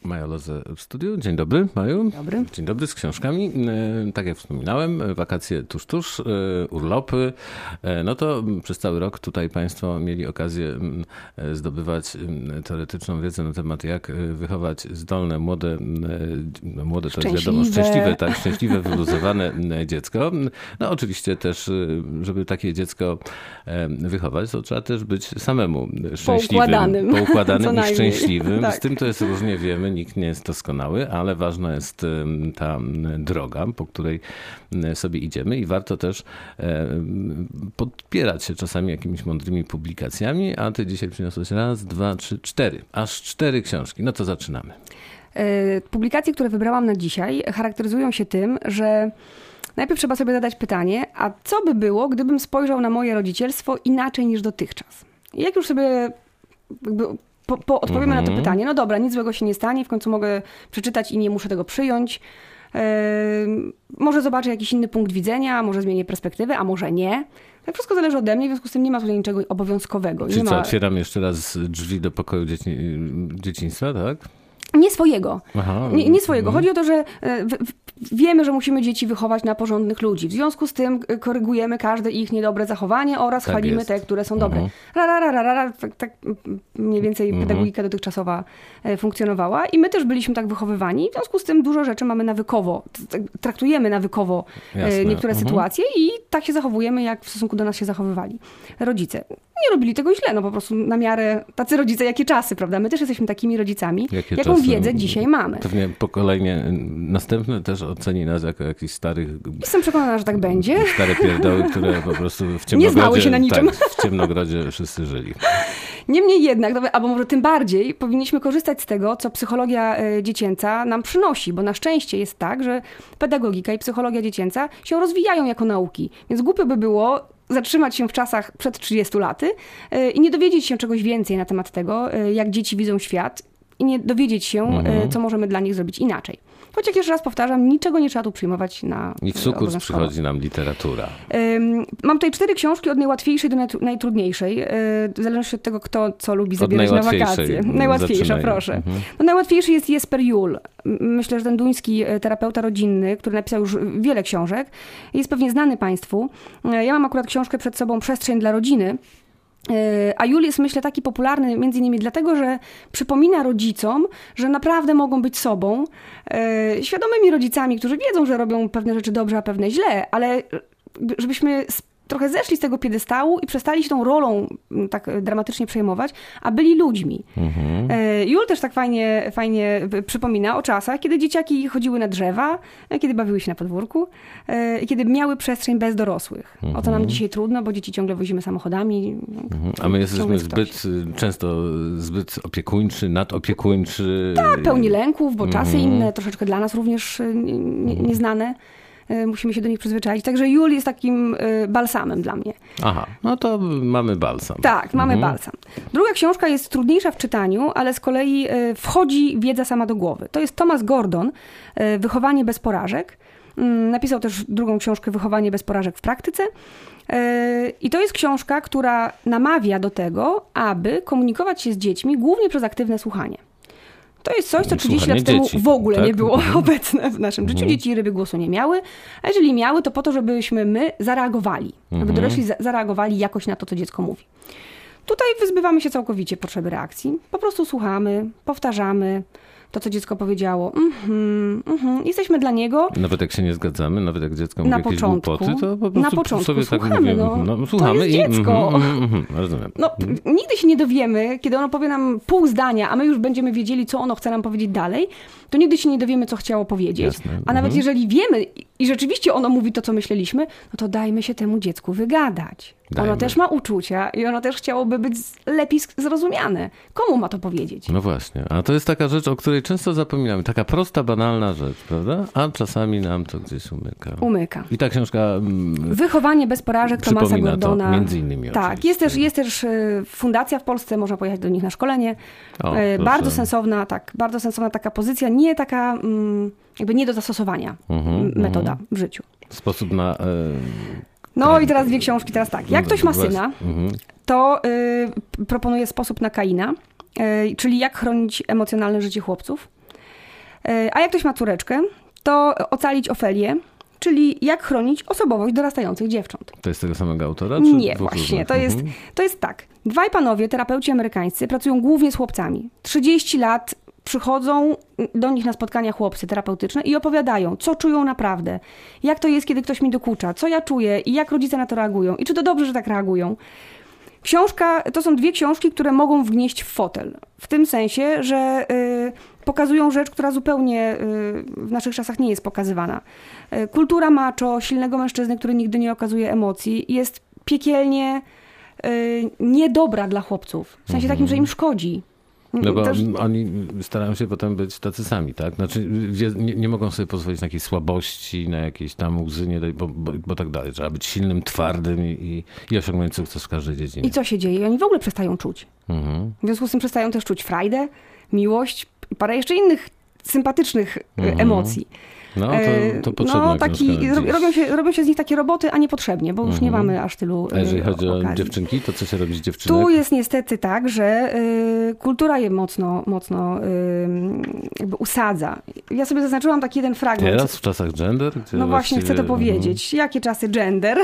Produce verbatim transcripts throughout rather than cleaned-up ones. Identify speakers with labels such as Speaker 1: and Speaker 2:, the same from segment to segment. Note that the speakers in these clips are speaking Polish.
Speaker 1: Maja Loze w studiu. Dzień dobry, Maju.
Speaker 2: Dobry.
Speaker 1: Dzień dobry, z książkami. Tak jak wspominałem, wakacje tuż, tuż, urlopy. No to przez cały rok tutaj Państwo mieli okazję zdobywać teoretyczną wiedzę na temat, jak wychować zdolne, młode, młode to jest wiadomo, szczęśliwe, tak, szczęśliwe, wyluzowane dziecko. No oczywiście też, żeby takie dziecko wychować, to trzeba też być samemu szczęśliwym,
Speaker 2: poukładanym,
Speaker 1: poukładanym i szczęśliwym.
Speaker 2: Tak.
Speaker 1: Z tym to jest różnie, wiemy, nikt nie jest doskonały, ale ważna jest ta droga, po której sobie idziemy i warto też podpierać się czasami jakimiś mądrymi publikacjami, a ty dzisiaj przyniosłeś raz, dwa, trzy, cztery, aż cztery książki. No to zaczynamy.
Speaker 2: Publikacje, które wybrałam na dzisiaj, charakteryzują się tym, że najpierw trzeba sobie zadać pytanie, a co by było, gdybym spojrzał na moje rodzicielstwo inaczej niż dotychczas? I jak już sobie jakby po, po odpowiemy mm-hmm. na to pytanie, no dobra, nic złego się nie stanie, w końcu mogę przeczytać i nie muszę tego przyjąć. Yy, może zobaczę jakiś inny punkt widzenia, może zmienię perspektywę, a może nie. Tak wszystko zależy ode mnie, w związku z tym nie ma tutaj niczego obowiązkowego.
Speaker 1: Czyli
Speaker 2: nie
Speaker 1: co,
Speaker 2: ma...
Speaker 1: otwieram jeszcze raz drzwi do pokoju dzieci... dzieciństwa, tak?
Speaker 2: Nie swojego.
Speaker 1: Aha.
Speaker 2: Nie, nie swojego. Chodzi o to, że w, w, wiemy, że musimy dzieci wychować na porządnych ludzi. W związku z tym korygujemy każde ich niedobre zachowanie oraz
Speaker 1: tak
Speaker 2: chwalimy
Speaker 1: jest.
Speaker 2: te, które są dobre.
Speaker 1: Mhm.
Speaker 2: Ra, ra, ra, ra, ra, tak, tak mniej więcej
Speaker 1: mhm.
Speaker 2: pedagogika dotychczasowa funkcjonowała i my też byliśmy tak wychowywani. W związku z tym dużo rzeczy mamy nawykowo. Traktujemy nawykowo
Speaker 1: Jasne.
Speaker 2: niektóre
Speaker 1: mhm.
Speaker 2: sytuacje i tak się zachowujemy, jak w stosunku do nas się zachowywali rodzice. Nie robili tego źle, no po prostu na miarę tacy rodzice, jakie czasy, prawda? My też jesteśmy takimi rodzicami,
Speaker 1: jakie
Speaker 2: jaką
Speaker 1: czasy?
Speaker 2: wiedzę dzisiaj mamy.
Speaker 1: Pewnie pokolenie następne też oceni nas jako jakichś starych...
Speaker 2: Jestem przekonana, że tak będzie.
Speaker 1: Stare pierdoły, które po prostu w ciemnogrodzie...
Speaker 2: Nie znały się na niczym.
Speaker 1: Tak, w ciemnogrodzie wszyscy żyli.
Speaker 2: Niemniej jednak, albo może tym bardziej, powinniśmy korzystać z tego, co psychologia dziecięca nam przynosi, bo na szczęście jest tak, że pedagogika i psychologia dziecięca się rozwijają jako nauki. Więc głupio by było zatrzymać się w czasach przed trzydziestu laty i nie dowiedzieć się czegoś więcej na temat tego, jak dzieci widzą świat i nie dowiedzieć się, mhm. co możemy dla nich zrobić inaczej. Choć jak jeszcze raz powtarzam, niczego nie trzeba tu przyjmować na
Speaker 1: I w sukurs przychodzi nam literatura.
Speaker 2: Mam tutaj cztery książki od najłatwiejszej do najtrudniejszej. W zależności od tego, kto co lubi zabierać na wakacje. Najłatwiejsza, zaczynaj. Proszę. Mhm. No, najłatwiejszy jest Jesper Juhl. Myślę, że ten duński terapeuta rodzinny, który napisał już wiele książek, jest pewnie znany Państwu. Ja mam akurat książkę przed sobą Przestrzeń dla rodziny. A Juhl jest, myślę, taki popularny między innymi dlatego, że przypomina rodzicom, że naprawdę mogą być sobą, świadomymi rodzicami, którzy wiedzą, że robią pewne rzeczy dobrze, a pewne źle, ale żebyśmy trochę zeszli z tego piedestału i przestali się tą rolą tak dramatycznie przejmować, a byli ludźmi. Mhm. Juhl też tak fajnie, fajnie przypomina o czasach, kiedy dzieciaki chodziły na drzewa, kiedy bawiły się na podwórku i kiedy miały przestrzeń bez dorosłych. Mhm. O to nam dzisiaj trudno, bo dzieci ciągle wozimy samochodami.
Speaker 1: Mhm. A my jesteśmy zbyt, często zbyt opiekuńczy, nadopiekuńczy.
Speaker 2: Tak, pełni lęków, bo czasy mhm. inne, troszeczkę dla nas również nie, nie, nieznane. Musimy się do nich przyzwyczaić. Także Juhl jest takim balsamem dla mnie.
Speaker 1: Aha, no to mamy balsam.
Speaker 2: Tak, mamy mhm. balsam. Druga książka jest trudniejsza w czytaniu, ale z kolei wchodzi wiedza sama do głowy. To jest Thomas Gordon, Wychowanie bez porażek. Napisał też drugą książkę Wychowanie bez porażek w praktyce. I to jest książka, która namawia do tego, aby komunikować się z dziećmi głównie przez aktywne słuchanie. To jest coś, co trzydzieści lat temu w ogóle tak? nie było mhm. obecne w naszym życiu. Dzieci i ryby głosu nie miały, a jeżeli miały, to po to, żebyśmy my zareagowali. Mhm. Żeby dorośli zareagowali jakoś na to, co dziecko mówi. Tutaj wyzbywamy się całkowicie potrzeby reakcji. Po prostu słuchamy, powtarzamy to, co dziecko powiedziało. Mm-hmm, mm-hmm. Jesteśmy dla niego.
Speaker 1: Nawet jak się nie zgadzamy, nawet jak dziecko mówi
Speaker 2: na
Speaker 1: jakieś
Speaker 2: początku,
Speaker 1: głupoty, to po prostu
Speaker 2: na początku
Speaker 1: sobie
Speaker 2: słuchamy,
Speaker 1: tak mówimy.
Speaker 2: No,
Speaker 1: no, słuchamy
Speaker 2: to jest
Speaker 1: i
Speaker 2: dziecko.
Speaker 1: Mm, mm, mm, rozumiem.
Speaker 2: No, nigdy się nie dowiemy, kiedy ono powie nam pół zdania, a my już będziemy wiedzieli, co ono chce nam powiedzieć dalej, to nigdy się nie dowiemy, co chciało powiedzieć.
Speaker 1: Jasne.
Speaker 2: A nawet
Speaker 1: mhm.
Speaker 2: jeżeli wiemy i rzeczywiście ono mówi to, co myśleliśmy, no to dajmy się temu dziecku wygadać.
Speaker 1: Dajmy.
Speaker 2: Ono też ma uczucia i ono też chciałoby być lepiej zrozumiane. Komu ma to powiedzieć?
Speaker 1: No właśnie, a to jest taka rzecz, o której często zapominamy. Taka prosta, banalna rzecz, prawda? A czasami nam to gdzieś umyka.
Speaker 2: Umyka.
Speaker 1: I ta książka mm,
Speaker 2: Wychowanie bez porażek Thomasa Gordona.
Speaker 1: To między innymi
Speaker 2: tak, jest też, jest też fundacja w Polsce, można pojechać do nich na szkolenie. O, bardzo sensowna, tak, bardzo sensowna taka pozycja, nie taka jakby nie do zastosowania mm-hmm, metoda mm-hmm. w życiu.
Speaker 1: Sposób na... Y-
Speaker 2: No i teraz dwie książki, teraz tak. Jak ktoś ma syna, to y, proponuję sposób na Kaina, y, czyli jak chronić emocjonalne życie chłopców. A jak ktoś ma córeczkę, to Ocalić Ofelię, czyli jak chronić osobowość dorastających dziewcząt.
Speaker 1: To jest tego samego autora? Czy
Speaker 2: Nie, właśnie. To jest, to jest tak. Dwaj panowie, terapeuci amerykańscy, pracują głównie z chłopcami. trzydzieści lat przychodzą do nich na spotkania chłopcy terapeutyczne i opowiadają, co czują naprawdę. Jak to jest, kiedy ktoś mi dokucza, co ja czuję i jak rodzice na to reagują. I czy to dobrze, że tak reagują. Książka, to są dwie książki, które mogą wgnieść w fotel. W tym sensie, że y, pokazują rzecz, która zupełnie y, w naszych czasach nie jest pokazywana. Y, kultura macho, silnego mężczyzny, który nigdy nie okazuje emocji, jest piekielnie y, niedobra dla chłopców. W sensie takim, że im szkodzi.
Speaker 1: No bo Też... oni starają się potem być tacy sami, tak? Znaczy nie, nie mogą sobie pozwolić na jakieś słabości, na jakieś tam łzy, nie, bo, bo, bo tak dalej. Trzeba być silnym, twardym i, i osiągnąć sukces w każdej dziedzinie.
Speaker 2: I co się dzieje? Oni w ogóle przestają czuć. Mhm. W związku z tym przestają też czuć frajdę, miłość i parę jeszcze innych sympatycznych mhm. emocji.
Speaker 1: No, to, to potrzebna
Speaker 2: no, taki, robią, się, robią się z nich takie roboty, a niepotrzebnie, bo już mhm. nie mamy aż tylu
Speaker 1: A jeżeli chodzi
Speaker 2: okazji.
Speaker 1: o dziewczynki, to co się robi z dziewczynek?
Speaker 2: Tu jest niestety tak, że y, kultura je mocno, mocno y, jakby usadza. Ja sobie zaznaczyłam taki jeden fragment.
Speaker 1: Teraz w czasach gender?
Speaker 2: Gdzie no właśnie, chcę to powiedzieć. Mhm. Jakie czasy gender?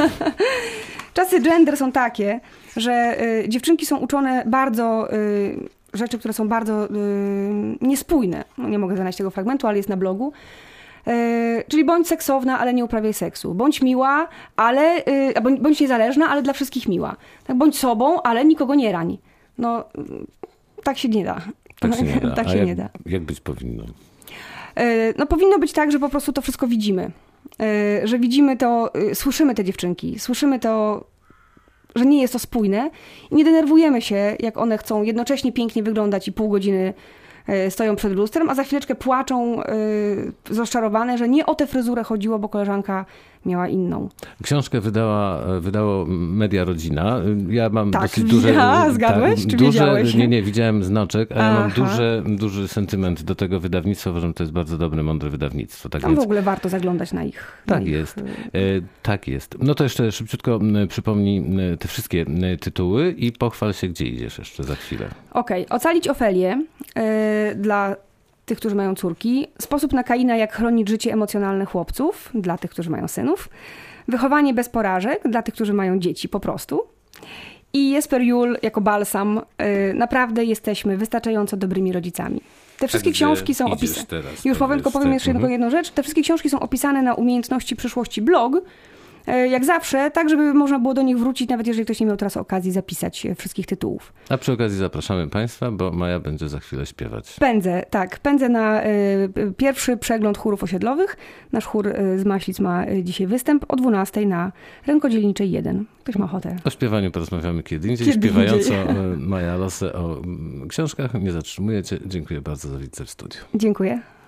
Speaker 2: Czasy gender są takie, że y, dziewczynki są uczone bardzo... Y, rzeczy, które są bardzo y, niespójne. No, nie mogę znaleźć tego fragmentu, ale jest na blogu. Yy, czyli bądź seksowna, ale nie uprawiaj seksu. Bądź miła, ale yy, bądź, bądź niezależna, ale dla wszystkich miła. Tak, bądź sobą, ale nikogo nie rań. No, tak się nie da.
Speaker 1: Tak się nie da.
Speaker 2: tak
Speaker 1: się
Speaker 2: się
Speaker 1: jak,
Speaker 2: nie da.
Speaker 1: Jak być powinno?
Speaker 2: Yy, no powinno być tak, że po prostu to wszystko widzimy. Yy, że widzimy to, yy, słyszymy te dziewczynki, słyszymy to, że nie jest to spójne i nie denerwujemy się, jak one chcą jednocześnie pięknie wyglądać i pół godziny stoją przed lustrem, a za chwileczkę płaczą yy, rozczarowane, że nie o tę fryzurę chodziło, bo koleżanka miała inną.
Speaker 1: Książkę wydała, wydało Media Rodzina. Ja mam
Speaker 2: tak,
Speaker 1: dosyć duże...
Speaker 2: Ja, zgadłeś?
Speaker 1: Tak,
Speaker 2: czy
Speaker 1: duże,
Speaker 2: wiedziałeś?
Speaker 1: Nie, nie, widziałem znaczek, a ja
Speaker 2: Aha.
Speaker 1: mam duży, duży sentyment do tego wydawnictwa. Uważam, że to jest bardzo dobre, mądre wydawnictwo. Tak
Speaker 2: Tam
Speaker 1: więc...
Speaker 2: w ogóle warto zaglądać na ich...
Speaker 1: Tak
Speaker 2: na
Speaker 1: jest.
Speaker 2: Ich...
Speaker 1: E, tak jest. No to jeszcze szybciutko przypomnij te wszystkie tytuły i pochwal się, gdzie idziesz jeszcze za chwilę.
Speaker 2: Okej. Okay. Ocalić Ofelię yy, dla tych, którzy mają córki. Sposób na Kaina, jak chronić życie emocjonalne chłopców, dla tych, którzy mają synów. Wychowanie bez porażek, dla tych, którzy mają dzieci po prostu. I Jesper Juhl jako balsam. Yy, naprawdę jesteśmy wystarczająco dobrymi rodzicami. Te wszystkie książki są opisane. Już powiem, tylko powiem jeszcze mhm. jedną rzecz. Te wszystkie książki są opisane na Umiejętności Przyszłości blog. Jak zawsze, tak żeby można było do nich wrócić, nawet jeżeli ktoś nie miał teraz okazji zapisać wszystkich tytułów.
Speaker 1: A przy okazji zapraszamy Państwa, bo Maja będzie za chwilę śpiewać.
Speaker 2: Pędzę, tak. Pędzę na y, pierwszy przegląd chórów osiedlowych. Nasz chór y, z Maślic ma y, dzisiaj występ o dwunastej na Rękodzielniczej jeden. Ktoś ma ochotę.
Speaker 1: O śpiewaniu porozmawiamy kiedy indziej.
Speaker 2: Kiedy
Speaker 1: Śpiewająco
Speaker 2: indziej.
Speaker 1: Maja Losę o książkach. Nie zatrzymuję Cię. Dziękuję bardzo za wizytę w studiu.
Speaker 2: Dziękuję.